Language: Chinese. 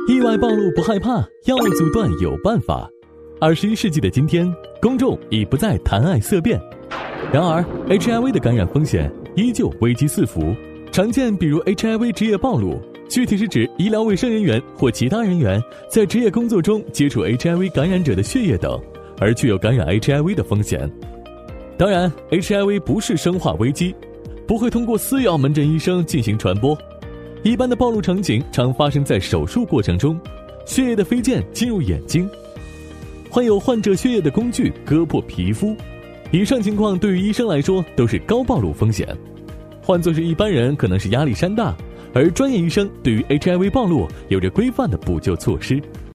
意外暴露不害怕，药物阻断有办法。21世纪的今天，公众已不再谈爱色变，然而 HIV 的感染风险依旧危机四伏。常见比如 HIV 职业暴露，具体是指医疗卫生人员或其他人员在职业工作中接触 HIV 感染者的血液等，而具有感染 HIV 的风险。当然 HIV 不是生化危机，不会通过私药门诊医生进行传播。一般的暴露场景常发生在手术过程中，血液的飞溅进入眼睛，患有患者血液的工具割破皮肤，以上情况对于医生来说都是高暴露风险。换作是一般人可能是压力山大，而专业医生对于 HIV 暴露有着规范的补救措施。